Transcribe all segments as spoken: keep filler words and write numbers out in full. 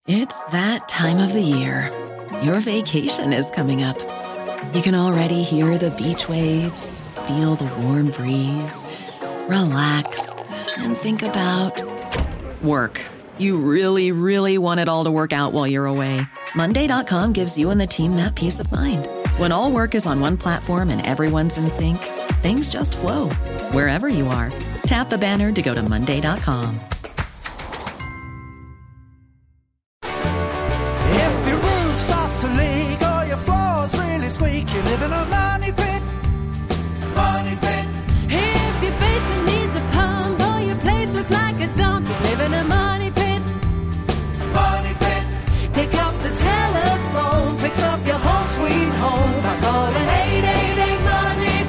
It's that time of the year. Your vacation is coming up. You can already hear the beach waves, feel the warm breeze, relax, and think about work. You really, really want it all to work out while you're away. Monday dot com gives you and the team that peace of mind. When all work is on one platform and everyone's in sync, things just flow. Wherever you are, tap the banner to go to Monday dot com. If your roof starts to leak or your floor's really squeak, you live in a money pit. Money pit. If your basement needs a pump or your place looks like a dump, you live in a money pit. Money pit. Pick up the telephone, fix up your home sweet home by calling eight eight eight money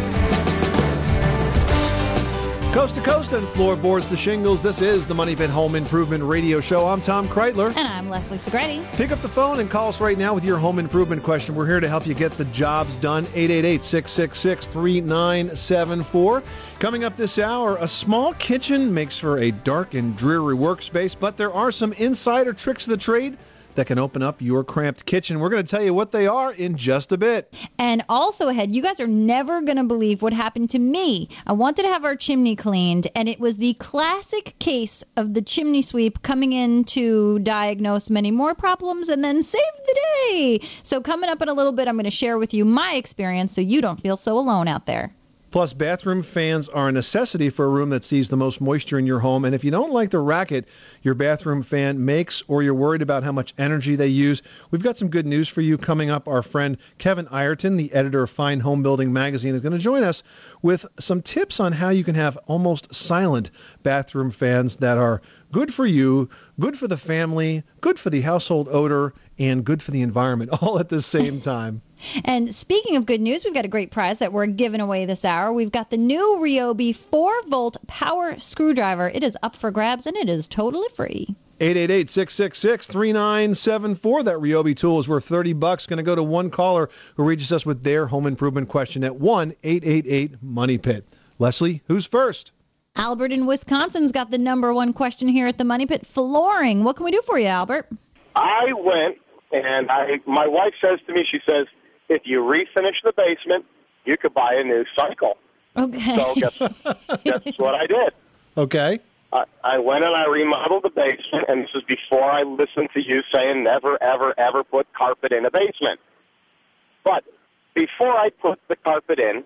pit. Coast to coast and floorboards to shingles, this is the Money Pit Home Improvement Radio Show. I'm Tom Kreitler. And I'm Leslie Segretti. Pick up the phone and call us right now with your home improvement question. We're here to help you get the jobs done. eight eight eight, six six six, three nine seven four. Coming up this hour, a small kitchen makes for a dark and dreary workspace, but there are some insider tricks of the trade that can open up your cramped kitchen. We're going to tell you what they are in just a bit. And also ahead, you guys are never going to believe what happened to me. I wanted to have our chimney cleaned, and it was the classic case of the chimney sweep coming in to diagnose many more problems and then save the day. So coming up in a little bit, I'm going to share with you my experience so you don't feel so alone out there. Plus, bathroom fans are a necessity for a room that sees the most moisture in your home. And if you don't like the racket your bathroom fan makes, or you're worried about how much energy they use, we've got some good news for you coming up. Our friend Kevin Ireton, the editor of Fine Home Building Magazine, is going to join us with some tips on how you can have almost silent bathroom fans that are good for you, good for the family, good for the household odor, and good for the environment, all at the same time. And speaking of good news, we've got a great prize that we're giving away this hour. We've got the new Ryobi four volt power screwdriver. It is up for grabs, and it is totally free. eight eight eight, six six six, three nine seven four. That Ryobi tool is worth thirty bucks. Going to go to one caller who reaches us with their home improvement question at one eight eight eight money pit. Leslie, who's first? Albert in Wisconsin's got the number one question here at the Money Pit: flooring. What can we do for you, Albert? I went, and I my wife says to me, she says, if you refinish the basement, you could buy a new cycle. Okay. So guess, guess what I did? Okay. I, I went and I remodeled the basement, and this is before I listened to you saying never, ever, ever put carpet in a basement. But before I put the carpet in,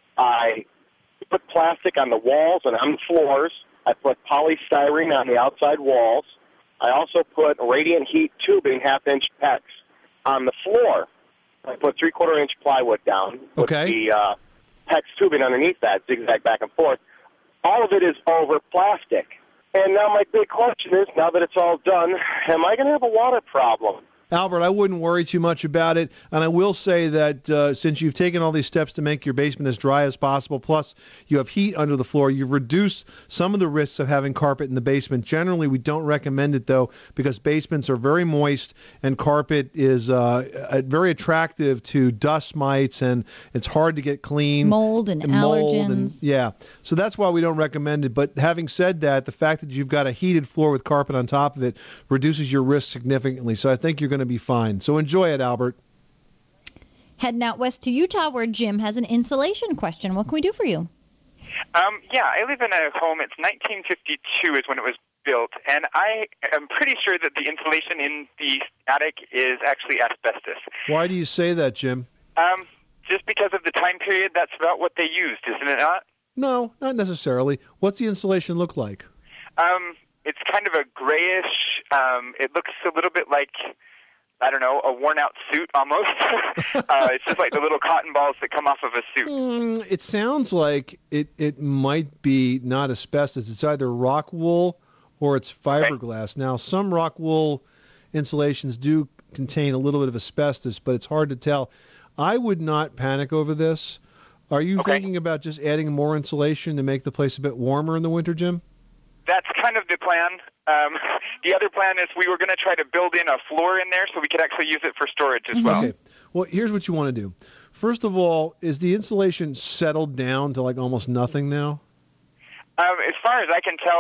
I put plastic on the walls and on the floors. I put polystyrene on the outside walls. I also put radiant heat tubing, half-inch PEX, on the floor. I put three-quarter inch plywood down with Okay. the uh, PEX tubing underneath that, zigzag back and forth. All of it is over plastic. And now my big question is, now that it's all done, am I going to have a water problem? Albert, I wouldn't worry too much about it. And I will say that uh, since you've taken all these steps to make your basement as dry as possible, plus you have heat under the floor, you've reduced some of the risks of having carpet in the basement. Generally, we don't recommend it, though, because basements are very moist and carpet is uh, very attractive to dust mites, and it's hard to get clean. Mold and, and mold allergens. And, yeah. So that's why we don't recommend it. But having said that, the fact that you've got a heated floor with carpet on top of it reduces your risk significantly. So I think you're going to be fine. So enjoy it, Albert. Heading out west to Utah, where Jim has an insulation question. What can we do for you? Um, yeah, I live in a home. It's nineteen fifty-two is when it was built, and I am pretty sure that the insulation in the attic is actually asbestos. Why do you say that, Jim? Um, just because of the time period, that's about what they used, isn't it not? No, not necessarily. What's the insulation look like? Um, it's kind of a grayish. Um, it looks a little bit like, I don't know, a worn-out suit almost. uh, it's just like the little cotton balls that come off of a suit. Mm, it sounds like it, it might be not asbestos. It's either rock wool or it's fiberglass. Okay. Now, some rock wool insulations do contain a little bit of asbestos, but it's hard to tell. I would not panic over this. Are you okay. thinking about just adding more insulation to make the place a bit warmer in the winter, Jim? That's kind of the plan. Um, the other plan is we were going to try to build in a floor in there so we could actually use it for storage as well. Okay. Well, here's what you want to do. First of all, is the insulation settled down to like almost nothing now? Um, as far as I can tell, that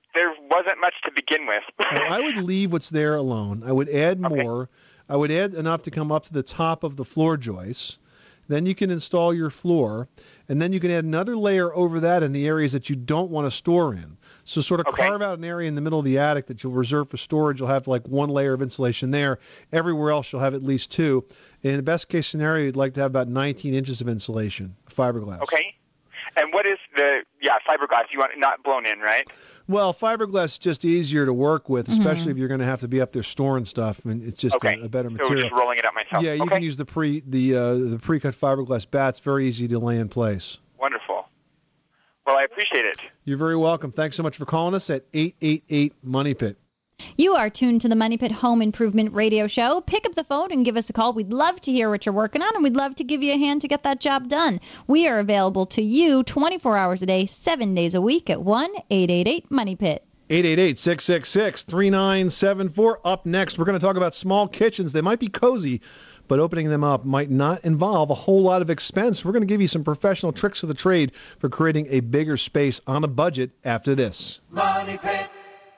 there wasn't much to begin with. Well, I would leave what's there alone. I would add Okay. more. I would add enough to come up to the top of the floor joists. Then you can install your floor, and then you can add another layer over that in the areas that you don't want to store in. So sort of Okay. carve out an area in the middle of the attic that you'll reserve for storage. You'll have like one layer of insulation there. Everywhere else, you'll have at least two. In the best case scenario, you'd like to have about nineteen inches of insulation, fiberglass. Okay. And what is the, yeah, fiberglass, you want it not blown in, right? Well, fiberglass is just easier to work with, especially if you're going to have to be up there storing stuff, and it's just Okay. a, a better So material. just rolling it out myself. Yeah, you okay. can use the pre the uh, the pre-cut fiberglass bats. Very easy to lay in place. Wonderful. Well, I appreciate it. You're very welcome. Thanks so much for calling us at eight eight eight Money Pit. You are tuned to the Money Pit Home Improvement Radio Show. Pick up the phone and give us a call. We'd love to hear what you're working on, and we'd love to give you a hand to get that job done. We are available to you twenty-four hours a day, seven days a week at one eight eight eight Money Pit. eight eight eight, six six six, three nine seven four. Up next, we're going to talk about small kitchens. They might be cozy, but opening them up might not involve a whole lot of expense. We're going to give you some professional tricks of the trade for creating a bigger space on a budget after this. Money Pit.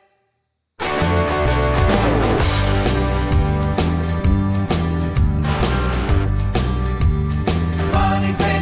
Money Pit.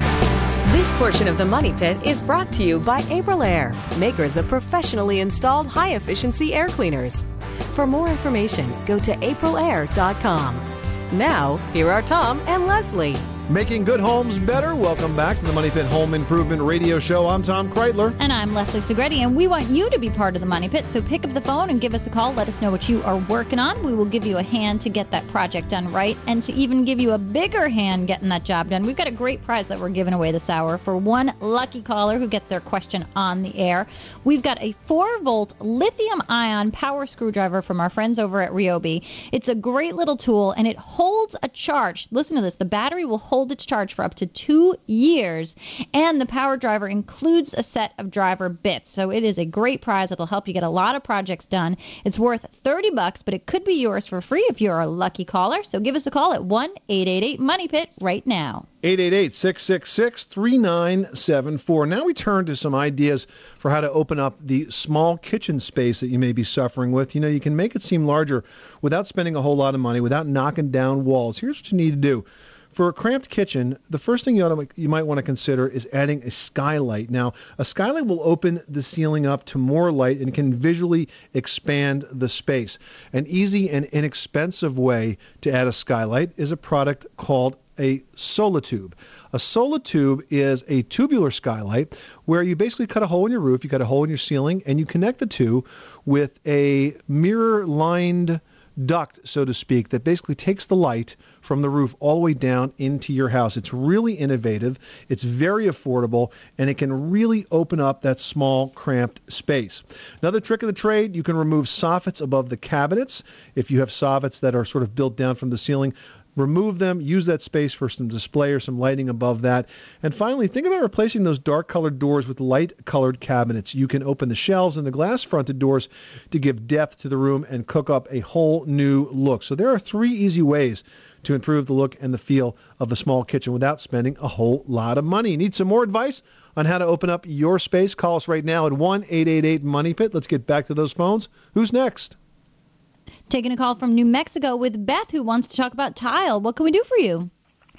This portion of the Money Pit is brought to you by Aprilaire, makers of professionally installed high-efficiency air cleaners. For more information, go to aprilaire dot com. Now, here are Tom and Leslie. Making good homes better. Welcome back to the Money Pit Home Improvement Radio Show. I'm Tom Kreitler. And I'm Leslie Segretti, and we want you to be part of the Money Pit, so pick up the phone and give us a call. Let us know what you are working on. We will give you a hand to get that project done right, and to even give you a bigger hand getting that job done. We've got a great prize that we're giving away this hour for one lucky caller who gets their question on the air. We've got a four-volt lithium-ion power screwdriver from our friends over at Ryobi. It's a great little tool, and it holds a charge. Listen to this. The battery will hold its charge for up to two years, and the power driver includes a set of driver bits. So it is a great prize. It'll help you get a lot of projects done. It's worth thirty bucks, but it could be yours for free if you're a lucky caller. So give us a call at one eight eight eight Money Pit right now. eight eight eight, six six six, three nine seven four. Now we turn to some ideas for how to open up the small kitchen space that you may be suffering with. You know, you can make it seem larger without spending a whole lot of money, without knocking down walls. Here's what you need to do. For a cramped kitchen, the first thing you, ought to, you might want to consider is adding a skylight. Now, a skylight will open the ceiling up to more light and can visually expand the space. An easy and inexpensive way to add a skylight is a product called a Solitube. A Solitube is a tubular skylight where you basically cut a hole in your roof, you cut a hole in your ceiling, and you connect the two with a mirror-lined duct, so to speak, that basically takes the light from the roof all the way down into your house. It's really innovative, it's very affordable, and it can really open up that small, cramped space. Another trick of the trade, you can remove soffits above the cabinets. If you have soffits that are sort of built down from the ceiling, remove them, use that space for some display or some lighting above that. And finally, think about replacing those dark-colored doors with light-colored cabinets. You can open the shelves and the glass-fronted doors to give depth to the room and cook up a whole new look. So there are three easy ways to improve the look and the feel of a small kitchen without spending a whole lot of money. Need some more advice on how to open up your space? Call us right now at one eight eight eight Money Pit. Let's get back to those phones. Who's next? Taking a call from New Mexico with Beth, who wants to talk about tile. What can we do for you?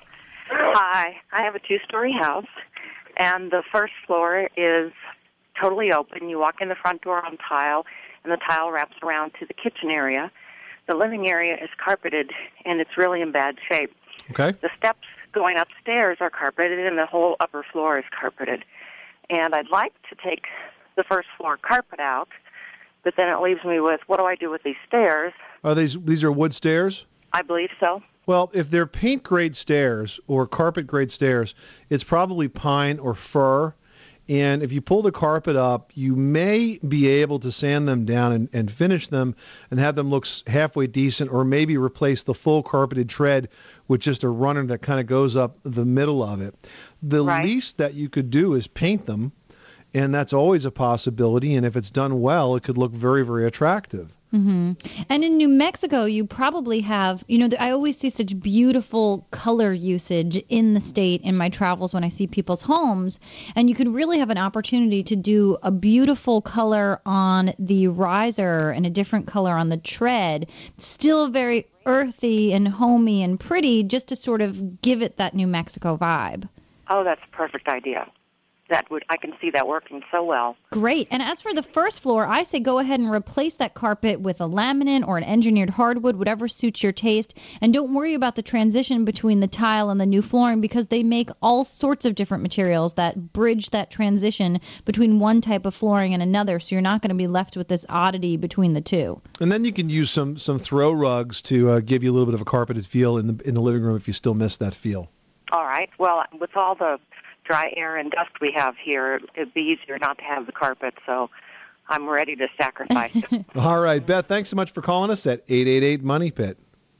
Hi. I have a two-story house, and the first floor is totally open. You walk in the front door on tile, and the tile wraps around to the kitchen area. The living area is carpeted, and it's really in bad shape. Okay. The steps going upstairs are carpeted, and the whole upper floor is carpeted. And I'd like to take the first floor carpet out, but then it leaves me with, what do I do with these stairs? Are these these are wood stairs? I believe so. Well, if they're paint grade stairs or carpet grade stairs, it's probably pine or fir. And if you pull the carpet up, you may be able to sand them down and, and finish them and have them look halfway decent, or maybe replace the full carpeted tread with just a runner that kind of goes up the middle of it. The Right. least that you could do is paint them, and that's always a possibility. And if it's done well, it could look very, very attractive. Mm-hmm. And in New Mexico, you probably have, you know, I always see such beautiful color usage in the state in my travels when I see people's homes. And you could really have an opportunity to do a beautiful color on the riser and a different color on the tread. Still very earthy and homey and pretty, just to sort of give it that New Mexico vibe. Oh, that's a perfect idea. That would I can see that working so well. Great. And as for the first floor, I say go ahead and replace that carpet with a laminate or an engineered hardwood, whatever suits your taste. And don't worry about the transition between the tile and the new flooring, because they make all sorts of different materials that bridge that transition between one type of flooring and another. So you're not going to be left with this oddity between the two. And then you can use some some throw rugs to uh, give you a little bit of a carpeted feel in the in the living room if you still miss that feel. All right. Well, with all the dry air and dust we have here, it'd be easier not to have the carpet, so I'm ready to sacrifice it. All right, Beth, thanks so much for calling us at eight eight eight Money Pit.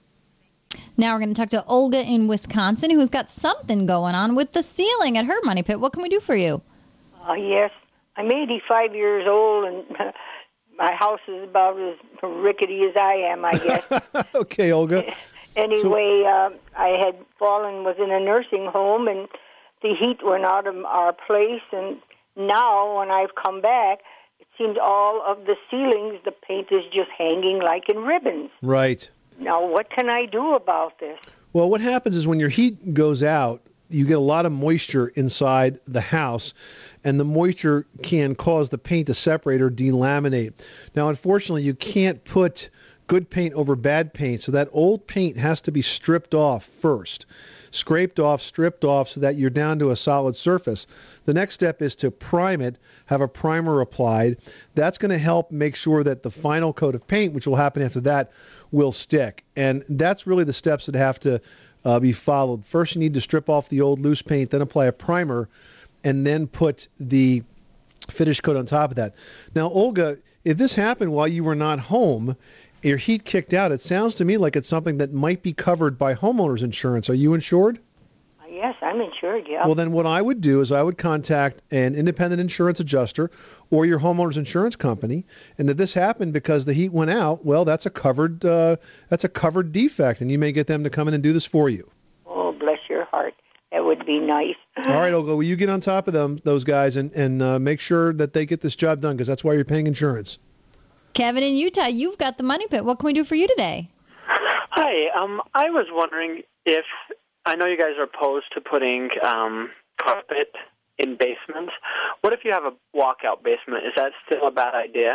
Now we're going to talk to Olga in Wisconsin, who's got something going on with the ceiling at her Money Pit. What can we do for you? Uh, yes, I'm eighty-five years old, and uh, my house is about as rickety as I am, I guess. Okay, Olga. Anyway, so, uh, I had fallen, was in a nursing home, and the heat went out of our place, and now when I've come back, it seems all of the ceilings, the paint is just hanging like in ribbons. Right. Now, what can I do about this? Well, what happens is when your heat goes out, you get a lot of moisture inside the house, and the moisture can cause the paint to separate or delaminate. Now, unfortunately, you can't put good paint over bad paint, so that old paint has to be stripped off first. Scraped off, stripped off, so that you're down to a solid surface. The next step is to prime it, have a primer applied. That's going to help make sure that the final coat of paint, which will happen after that, will stick. And that's really the steps that have to uh, be followed. First, you need to strip off the old loose paint, then apply a primer, and then put the finish coat on top of that. Now, Olga, if this happened while you were not home, your heat kicked out, it sounds to me like it's something that might be covered by homeowners insurance. Are you insured? Yes, I'm insured, yeah. Well, then what I would do is I would contact an independent insurance adjuster or your homeowner's insurance company. And if this happened because the heat went out, well, that's a covered uh, that's a covered defect, and you may get them to come in and do this for you. Oh, bless your heart. That would be nice. All right, Olga, will you get on top of them, those guys, and, and uh, make sure that they get this job done, because that's why you're paying insurance. Kevin in Utah, you've got the Money Pit. What can we do for you today? Hi. Um, I was wondering if, I know you guys are opposed to putting um, carpet in basements. What if you have a walkout basement? Is that still a bad idea?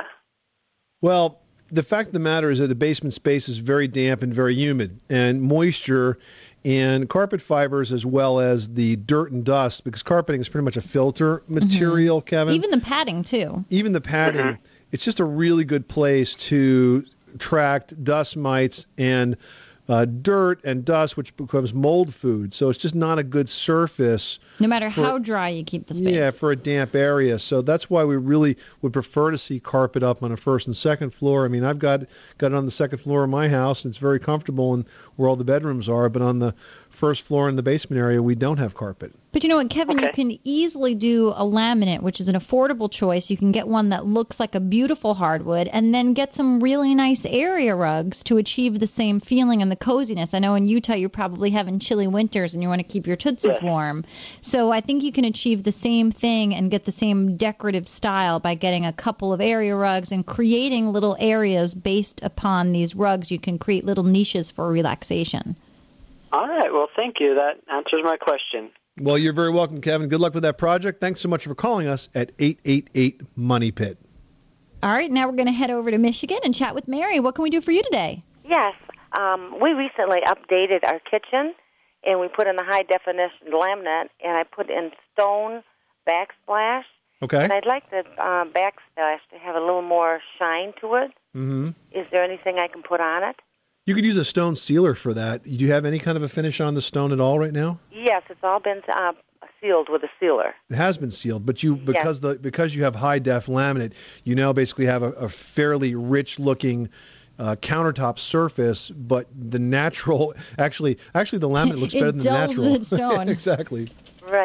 Well, the fact of the matter is that the basement space is very damp and very humid, and moisture and carpet fibers, as well as the dirt and dust, because carpeting is pretty much a filter material, mm-hmm. Kevin. Even the padding, too. Even the padding. Mm-hmm. It's just a really good place to attract dust mites and uh, dirt and dust, which becomes mold food. So it's just not a good surface. No matter for, how dry you keep the space. Yeah, for a damp area. So that's why we really would prefer to see carpet up on a first and second floor. I mean, I've got, got it on the second floor of my house, and it's very comfortable and where all the bedrooms are. But on the first floor in the basement area, we don't have carpet. But you know what, Kevin, okay. You can easily do a laminate, which is an affordable choice. You can get one that looks like a beautiful hardwood, and then get some really nice area rugs to achieve the same feeling and the coziness. I know in Utah you're probably having chilly winters and you want to keep your tootsies yeah. warm. So I think you can achieve the same thing and get the same decorative style by getting a couple of area rugs and creating little areas based upon these rugs. You can create little niches for relaxation. All right. Well, thank you. That answers my question. Well, you're very welcome, Kevin. Good luck with that project. Thanks so much for calling us at eight eight eight Money Pit. All right, now we're going to head over to Michigan and chat with Mary. What can we do for you today? Yes, um, we recently updated our kitchen, and we put in the high-definition laminate, and I put in stone backsplash. Okay. And I'd like the uh, backsplash to have a little more shine to it. Mm-hmm. Is there anything I can put on it? You could use a stone sealer for that. Do you have any kind of a finish on the stone at all right now? Yes, it's all been uh, sealed with a sealer. It has been sealed, but you because yes. the because you have high def laminate, you now basically have a, a fairly rich looking uh, countertop surface. But the natural, actually, actually the laminate looks better than the natural. It dulls the stone. Exactly. Right.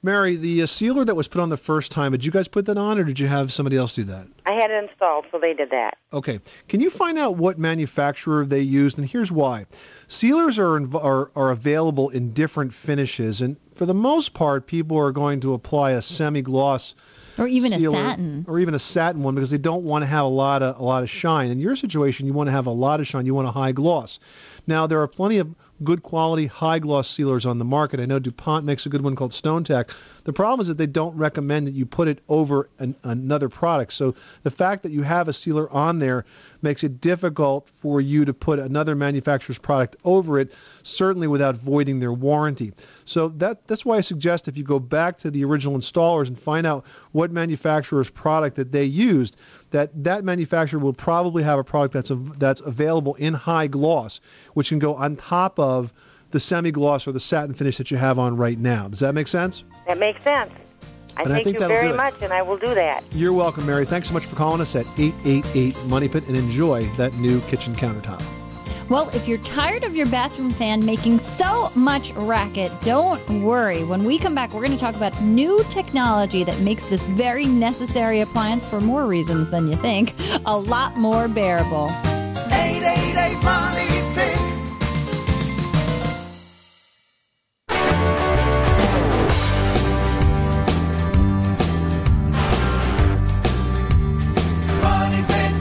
Mary, the uh, sealer that was put on the first time, did you guys put that on, or did you have somebody else do that? I had it installed, so they did that. Okay. Can you find out what manufacturer they used? And here's why. Sealers are, inv- are are available in different finishes, and for the most part, people are going to apply a semi-gloss Or even sealer, a satin. Or even a satin one, because they don't want to have a lot of a lot of shine. In your situation, you want to have a lot of shine. You want a high gloss. Now, there are plenty of good quality high gloss sealers on the market. I know DuPont makes a good one called StoneTech. The problem is that they don't recommend that you put it over an, another product. So the fact that you have a sealer on there makes it difficult for you to put another manufacturer's product over it, certainly without voiding their warranty. So that that's why I suggest if you go back to the original installers and find out what manufacturer's product that they used, that that manufacturer will probably have a product that's a, that's available in high gloss, which can go on top of the semi-gloss or the satin finish that you have on right now. Does that make sense? That makes sense. I And I thank think you that'll very do it. much, and I will do that. You're welcome, Mary. Thanks so much for calling us at eight eight eight Money Pit and enjoy that new kitchen countertop. Well, if you're tired of your bathroom fan making so much racket, don't worry. When we come back, we're going to talk about new technology that makes this very necessary appliance, for more reasons than you think, a lot more bearable. eight eight eight Money Pit. Money Pit.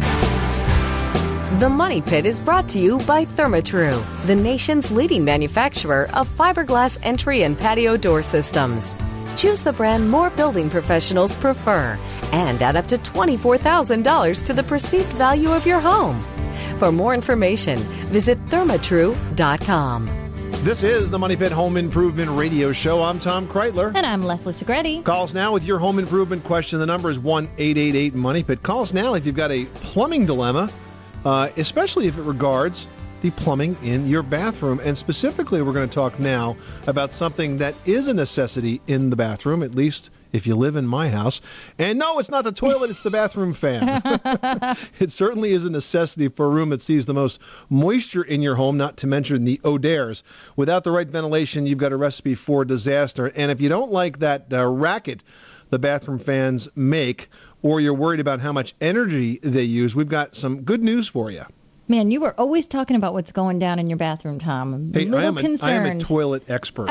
The Money Pit is brought to you by Therma-Tru, the nation's leading manufacturer of fiberglass entry and patio door systems. Choose the brand more building professionals prefer and add up to twenty-four thousand dollars to the perceived value of your home. For more information, visit thermatru dot com. This is the Money Pit Home Improvement Radio Show. I'm Tom Kreitler. And I'm Leslie Segretti. Call us now with your home improvement question. The number is one eight eight eight Money Pit. Call us now if you've got a plumbing dilemma, uh, especially if it regards the plumbing in your bathroom. And specifically, we're going to talk now about something that is a necessity in the bathroom, at least if you live in my house. And no, it's not the toilet, it's the bathroom fan. It certainly is a necessity for a room that sees the most moisture in your home, not to mention the odors. Without the right ventilation, you've got a recipe for disaster. And if you don't like that uh, racket the bathroom fans make, or you're worried about how much energy they use, we've got some good news for you. Man, you were always talking about what's going down in your bathroom, Tom. I'm a Hey, little I am, a, I concerned. am a toilet expert.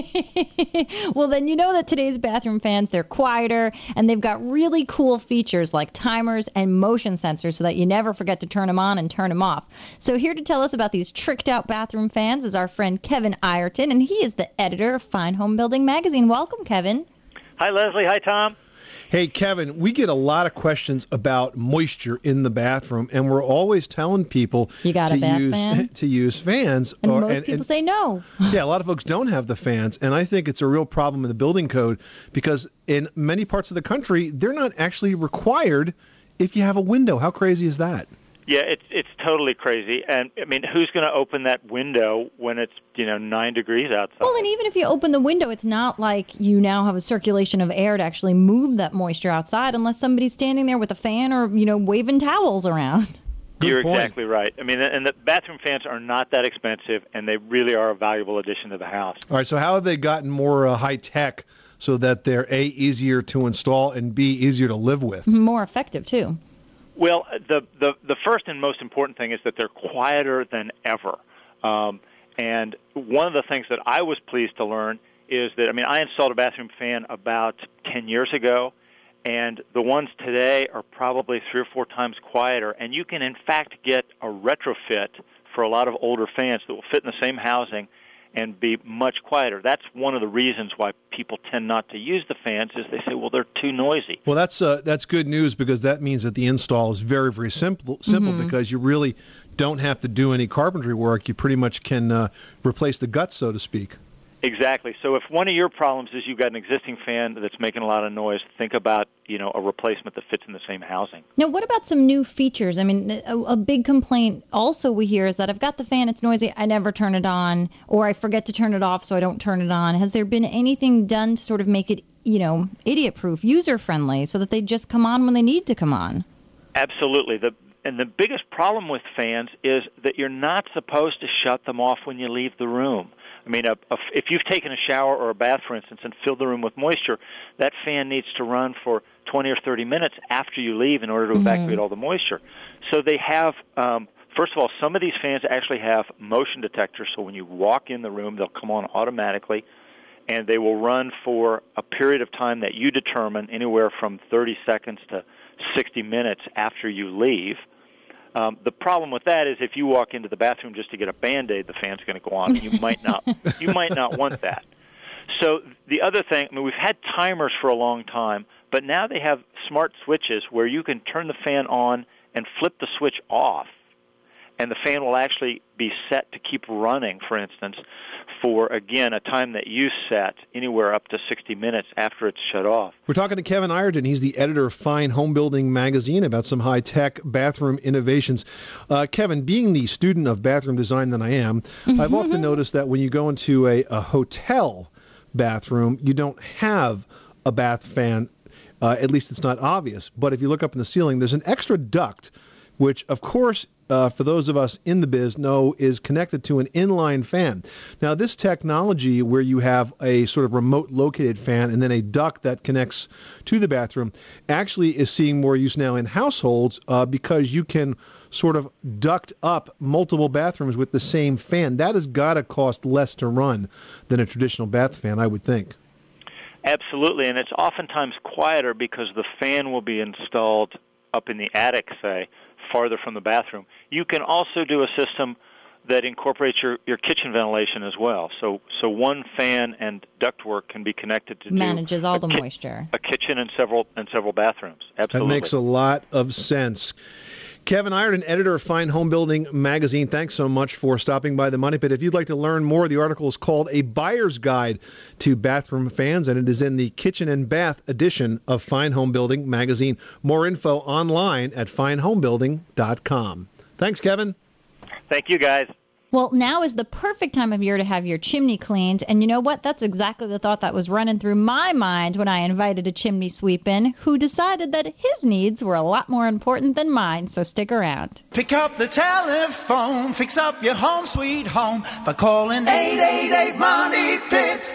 Well, then you know that today's bathroom fans, they're quieter, and they've got really cool features like timers and motion sensors so that you never forget to turn them on and turn them off. So here to tell us about these tricked-out bathroom fans is our friend Kevin Ireton, and he is the editor of Fine Home Building Magazine. Welcome, Kevin. Hi, Leslie. Hi, Tom. Hey, Kevin, we get a lot of questions about moisture in the bathroom, and we're always telling people You got to a bath use fan? to use fans. And or- most people say no. Yeah, a lot of folks don't have the fans, and I think it's a real problem in the building code because in many parts of the country, they're not actually required if you have a window. How crazy is that? Yeah, it's it's totally crazy. And, I mean, who's going to open that window when it's, you know, nine degrees outside? Well, and even if you open the window, it's not like you now have a circulation of air to actually move that moisture outside unless somebody's standing there with a fan or, you know, waving towels around. Good You're point. exactly right. I mean, and the bathroom fans are not that expensive, and they really are a valuable addition to the house. All right, so how have they gotten more uh, high-tech so that they're, A, easier to install, and B, easier to live with? More effective, too. Well, the, the the first and most important thing is that they're quieter than ever. Um, and one of the things that I was pleased to learn is that, I mean, I installed a bathroom fan about ten years ago, and the ones today are probably three or four times quieter. And you can, in fact, get a retrofit for a lot of older fans that will fit in the same housing and be much quieter. That's one of the reasons why people tend not to use the fans is they say, well, they're too noisy. Well, that's uh, that's good news because that means that the install is very, very simple, simple Mhm. because you really don't have to do any carpentry work. You pretty much can uh, replace the guts, so to speak. Exactly. So if one of your problems is you've got an existing fan that's making a lot of noise, think about, you know, a replacement that fits in the same housing. Now, what about some new features? I mean, a, a big complaint also we hear is that I've got the fan, it's noisy, I never turn it on, or I forget to turn it off, so I don't turn it on. Has there been anything done to sort of make it, you know, idiot-proof, user-friendly, so that they just come on when they need to come on? Absolutely. The And the biggest problem with fans is that you're not supposed to shut them off when you leave the room. I mean, a, a, if you've taken a shower or a bath, for instance, and filled the room with moisture, that fan needs to run for twenty or thirty minutes after you leave in order to mm-hmm. evacuate all the moisture. So they have, um, first of all, some of these fans actually have motion detectors, so when you walk in the room, they'll come on automatically, and they will run for a period of time that you determine, anywhere from thirty seconds to sixty minutes after you leave. Um, the problem with that is if you walk into the bathroom just to get a Band-Aid, the fan's going to go on. You might not. You might not want that. So the other thing, I mean, we've had timers for a long time, but now they have smart switches where you can turn the fan on and flip the switch off, and the fan will actually be set to keep running, for instance, for, again, a time that you set, anywhere up to sixty minutes after it's shut off. We're talking to Kevin Ireton. He's the editor of Fine Home Building magazine, about some high-tech bathroom innovations. Uh, Kevin, being the student of bathroom design that I am, I've often noticed that when you go into a, a hotel bathroom, you don't have a bath fan. Uh, at least it's not obvious. But if you look up in the ceiling, there's an extra duct, which, of course, uh, for those of us in the biz, know is connected to an inline fan. Now, this technology where you have a sort of remote located fan and then a duct that connects to the bathroom actually is seeing more use now in households uh, because you can sort of duct up multiple bathrooms with the same fan. That has got to cost less to run than a traditional bath fan, I would think. Absolutely, and it's oftentimes quieter because the fan will be installed up in the attic, say, farther from the bathroom. You can also do a system that incorporates your, your kitchen ventilation as well. So so one fan and ductwork can be connected to manages do all a the ki- moisture. A kitchen and several and several bathrooms. Absolutely. That makes a lot of sense. Kevin Ireton, editor of Fine Home Building magazine, thanks so much for stopping by the Money Pit. If you'd like to learn more, the article is called A Buyer's Guide to Bathroom Fans, and it is in the Kitchen and Bath edition of Fine Home Building magazine. More info online at fine home building dot com. Thanks, Kevin. Thank you, guys. Well, now is the perfect time of year to have your chimney cleaned. And you know what? That's exactly the thought that was running through my mind when I invited a chimney sweep in who decided that his needs were a lot more important than mine. So stick around. Pick up the telephone, fix up your home sweet home by calling eight eight eight Money Pit.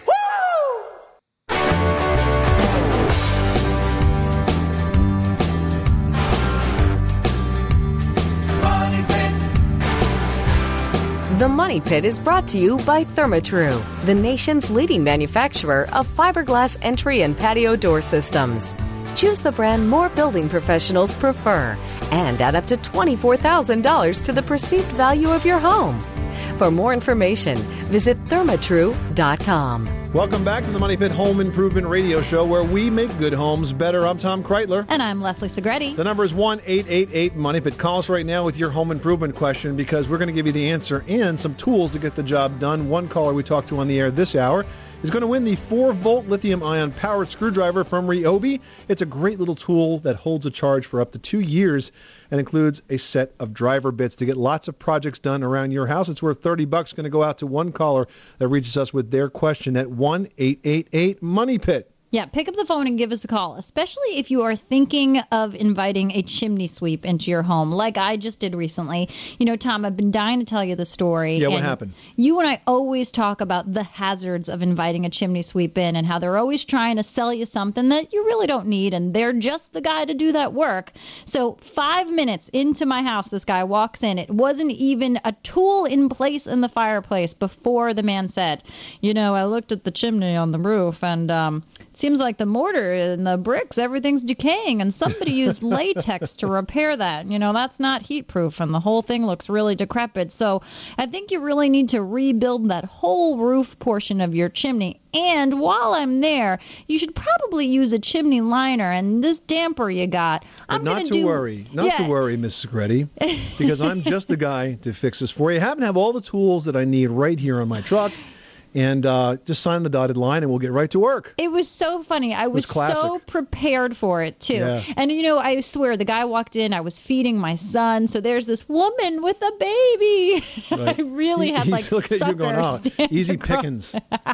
The Money Pit is brought to you by Therma-Tru, the nation's leading manufacturer of fiberglass entry and patio door systems. Choose the brand more building professionals prefer and add up to twenty-four thousand dollars to the perceived value of your home. For more information, visit thermatru dot com. Welcome back to the Money Pit Home Improvement Radio Show, where we make good homes better. I'm Tom Kreitler. And I'm Leslie Segretti. The number is one eight eight eight Money Pit. Call us right now with your home improvement question, because we're going to give you the answer and some tools to get the job done. One caller we talked to on the air this hour is going to win the four volt lithium-ion powered screwdriver from Ryobi. It's a great little tool that holds a charge for up to two years and includes a set of driver bits to get lots of projects done around your house. It's worth thirty bucks. Going to go out to one caller that reaches us with their question at one eight eight eight Money Pit. Yeah, pick up the phone and give us a call, especially if you are thinking of inviting a chimney sweep into your home, like I just did recently. You know, Tom, I've been dying to tell you the story. Yeah, what and happened? You and I always talk about the hazards of inviting a chimney sweep in and how they're always trying to sell you something that you really don't need, and they're just the guy to do that work. So five minutes into my house, this guy walks in. It wasn't even a tool in place in the fireplace before the man said, you know, I looked at the chimney on the roof, and um, seems like the mortar and the bricks, everything's decaying, and somebody used latex to repair that. You know, that's not heat proof, and the whole thing looks really decrepit. So I think you really need to rebuild that whole roof portion of your chimney. And while I'm there, you should probably use a chimney liner and this damper you got. I'm but not gonna to do, worry, not yeah. to worry, Miss Segretti, because I'm just the guy to fix this for you. I happen to have all the tools that I need right here on my truck. And uh, just sign the dotted line, and we'll get right to work. It was so funny. I was, was so prepared for it, too. Yeah. And, you know, I swear, the guy walked in, I was feeding my son, so there's this woman with a baby. Right. I really had, He's like, looking at you going, oh, stand easy across. pickings.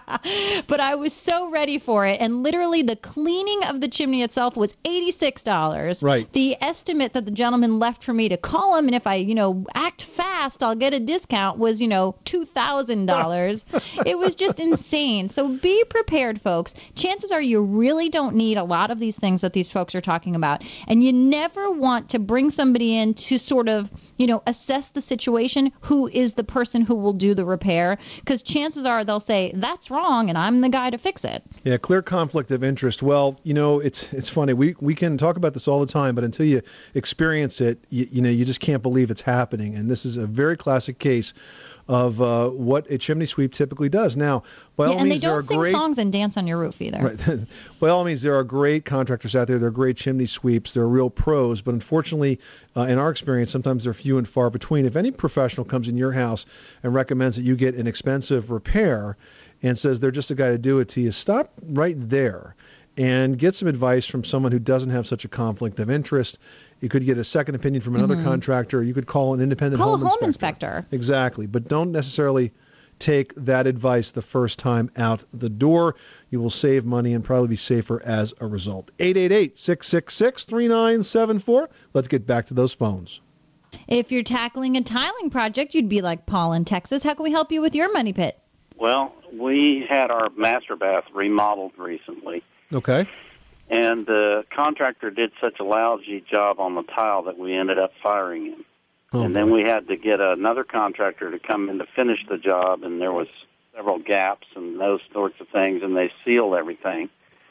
But I was so ready for it. And literally, the cleaning of the chimney itself was eighty-six dollars. Right. The estimate that the gentleman left for me to call him, and if I, you know, act fast, last, I'll get a discount was, you know, two thousand dollars. It was just insane. So be prepared, folks. Chances are you really don't need a lot of these things that these folks are talking about. And you never want to bring somebody in to sort of, you know, assess the situation, who is the person who will do the repair, because chances are they'll say, that's wrong, and I'm the guy to fix it. Yeah, clear conflict of interest. Well, you know, it's it's funny. We we can talk about this all the time, but until you experience it, you, you know, you just can't believe it's happening. And this is a very classic case of uh, what a chimney sweep typically does. Now, by Yeah, all and means, they there are don't sing great songs and dance on your roof either. Right. By all means, there are great contractors out there. They're great chimney sweeps. They're real pros. But unfortunately, uh, in our experience, sometimes they're few and far between. If any professional comes in your house and recommends that you get an expensive repair and says they're just a guy to do it to you, stop right there and get some advice from someone who doesn't have such a conflict of interest. You could get a second opinion from another Mhm. contractor. You could call an independent Call home, a home inspector. inspector. Exactly. But don't necessarily take that advice the first time out the door. You will save money and probably be safer as a result. eight eight eight, six six six, three nine seven four. Let's get back to those phones. If you're tackling a tiling project, you'd be like Paul in Texas. How can we help you with your money pit? Well, we had our master bath remodeled recently, Okay. and the contractor did such a lousy job on the tile that we ended up firing him. Oh, and then we had to get another contractor to come in to finish the job, and there was several gaps and those sorts of things, and they sealed everything.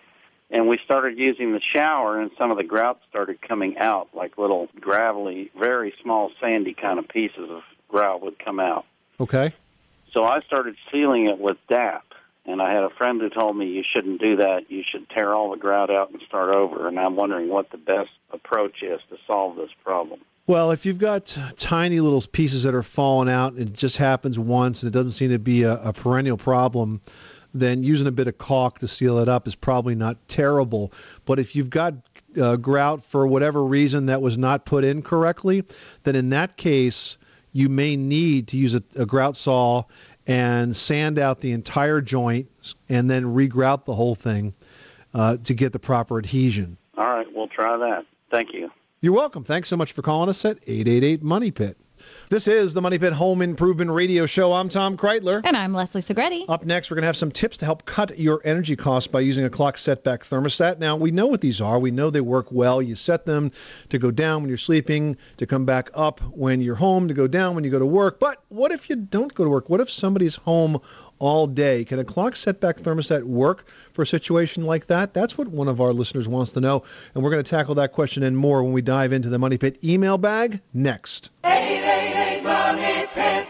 And we started using the shower, and some of the grout started coming out, like little gravelly, very small sandy kind of pieces of grout would come out. Okay. So I started sealing it with D A P, and I had a friend who told me you shouldn't do that. You should tear all the grout out and start over, and I'm wondering what the best approach is to solve this problem. Well, if you've got tiny little pieces that are falling out and it just happens once and it doesn't seem to be a, a perennial problem, then using a bit of caulk to seal it up is probably not terrible. But if you've got uh, grout for whatever reason that was not put in correctly, then in that case, you may need to use a, a grout saw and sand out the entire joint and then re-grout the whole thing uh, to get the proper adhesion. All right, we'll try that. Thank you. You're welcome. Thanks so much for calling us at eight eight eight, MONEY PIT. This is the Money Pit Home Improvement Radio Show. I'm Tom Kreitler. And I'm Leslie Segretti. Up next, we're going to have some tips to help cut your energy costs by using a clock setback thermostat. Now, we know what these are. We know they work well. You set them to go down when you're sleeping, to come back up when you're home, to go down when you go to work. But what if you don't go to work? What if somebody's home all day? Can a clock setback thermostat work for a situation like that? That's what one of our listeners wants to know. And we're going to tackle that question and more when we dive into the Money Pit email bag next. eight eight eight, Money Pit.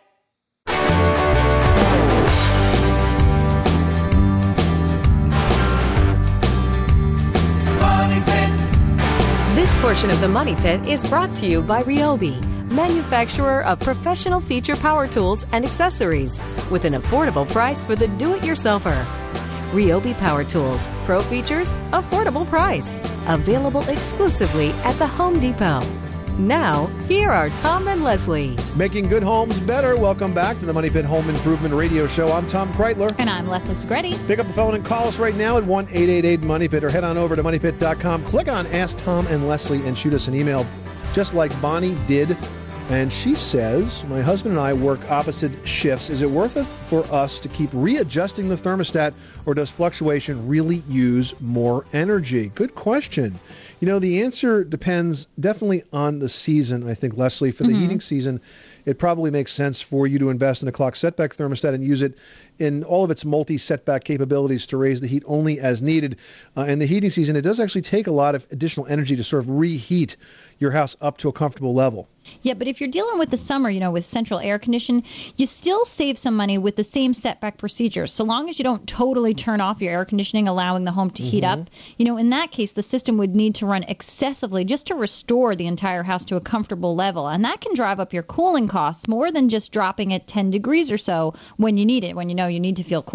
Money Pit. This portion of the Money Pit is brought to you by Ryobi, manufacturer of professional feature power tools and accessories, with an affordable price for the do-it-yourselfer. Ryobi Power Tools, pro features, affordable price. Available exclusively at the Home Depot. Now, here are Tom and Leslie. Making good homes better. Welcome back to the Money Pit Home Improvement Radio Show. I'm Tom Kreitler. And I'm Leslie Segretti. Pick up the phone and call us right now at one eight eight eight, MONEY PIT or head on over to money pit dot com. Click on Ask Tom and Leslie and shoot us an email just like Bonnie did. And she says, my husband and I work opposite shifts. Is it worth it for us to keep readjusting the thermostat, or does fluctuation really use more energy? Good question. You know, the answer depends definitely on the season, I think, Leslie. For the Mm-hmm. heating season, it probably makes sense for you to invest in a clock setback thermostat and use it in all of its multi-setback capabilities to raise the heat only as needed. Uh, in the heating season, it does actually take a lot of additional energy to sort of reheat your house up to a comfortable level. Yeah, but if you're dealing with the summer, you know, with central air condition, you still save some money with the same setback procedures. So long as you don't totally turn off your air conditioning, allowing the home to heat Mm-hmm. up, you know, in that case, the system would need to run excessively just to restore the entire house to a comfortable level. And that can drive up your cooling costs more than just dropping it ten degrees or so when you need it, when you know you need to feel cool.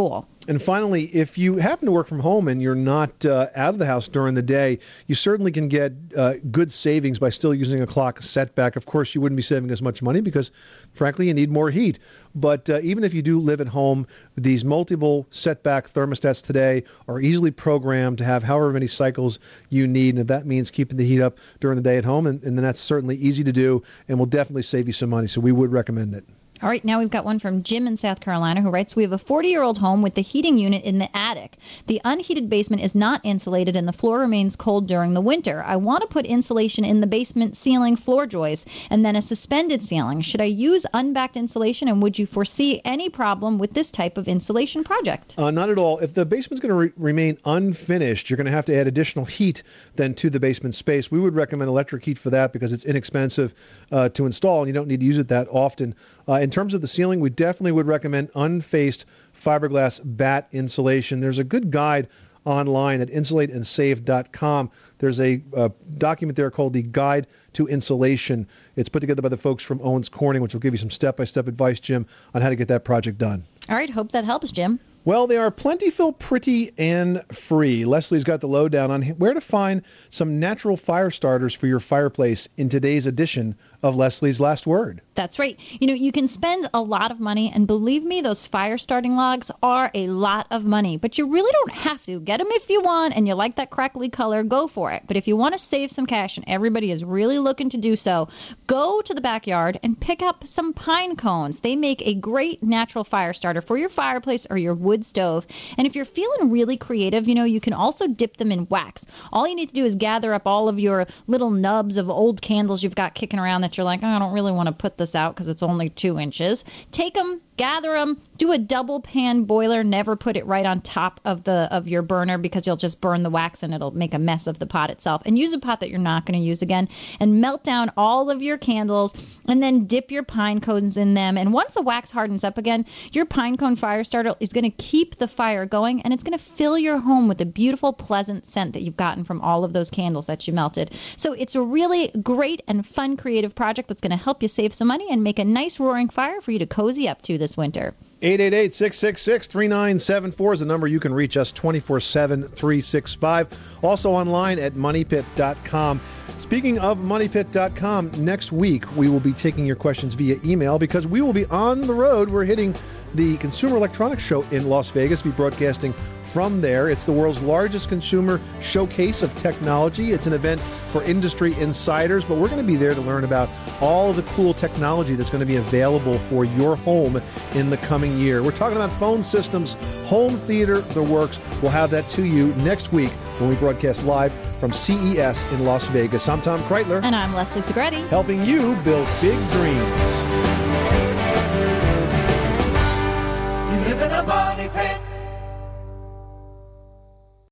And finally, if you happen to work from home and you're not uh, out of the house during the day, you certainly can get uh, good savings by still using a clock setback. Of course, you wouldn't be saving as much money because, frankly, you need more heat. But uh, even if you do live at home, these multiple setback thermostats today are easily programmed to have however many cycles you need. And if that means keeping the heat up during the day at home, and, and then that's certainly easy to do and will definitely save you some money. So we would recommend it. All right, now we've got one from Jim in South Carolina who writes, we have a forty-year-old home with the heating unit in the attic. The unheated basement is not insulated and the floor remains cold during the winter. I want to put insulation in the basement ceiling floor joists and then a suspended ceiling. Should I use unbacked insulation, and would you foresee any problem with this type of insulation project? Uh, not at all. If the basement's going to re- remain unfinished, you're going to have to add additional heat then to the basement space. We would recommend electric heat for that because it's inexpensive uh, to install and you don't need to use it that often. Uh, in terms of the ceiling, we definitely would recommend unfaced fiberglass batt insulation. There's a good guide online at insulate and save dot com. There's a uh, document there called the Guide to Insulation. It's put together by the folks from Owens Corning, which will give you some step-by-step advice, Jim, on how to get that project done. All right, hope that helps, Jim. Well, they are plentiful, pretty, and free. Leslie's got the lowdown on where to find some natural fire starters for your fireplace in today's edition of Leslie's Last Word. That's right. You know, you can spend a lot of money, and believe me, those fire starting logs are a lot of money, but you really don't have to. Get them if you want, and you like that crackly color, go for it. But if you want to save some cash, and everybody is really looking to do so, go to the backyard and pick up some pine cones. They make a great natural fire starter for your fireplace or your wood stove. And if you're feeling really creative, you know, you can also dip them in wax. All you need to do is gather up all of your little nubs of old candles you've got kicking around that you're like, oh, I don't really want to put this out because it's only two inches. Take them, gather them, do a double pan boiler. Never put it right on top of the of your burner because you'll just burn the wax and it'll make a mess of the pot itself. And use a pot that you're not going to use again. And melt down all of your candles and then dip your pine cones in them. And once the wax hardens up again, your pine cone fire starter is going to keep the fire going, and it's going to fill your home with a beautiful, pleasant scent that you've gotten from all of those candles that you melted. So it's a really great and fun creative project that's going to help you save some money and make a nice roaring fire for you to cozy up to this winter. eight eight eight, six six six, three nine seven four is the number. You can reach us twenty-four seven, three sixty-five. Also online at money pit dot com. Speaking of money pit dot com, next week we will be taking your questions via email because we will be on the road. We're hitting the Consumer Electronics Show in Las Vegas. We'll be broadcasting from there. It's the world's largest consumer showcase of technology. It's an event for industry insiders, but we're going to be there to learn about all of the cool technology that's going to be available for your home in the coming year. We're talking about phone systems, home theater, the works. We'll have that to you next week when we broadcast live from C E S in Las Vegas. I'm Tom Kreitler. And I'm Leslie Segrete. Helping you build big dreams.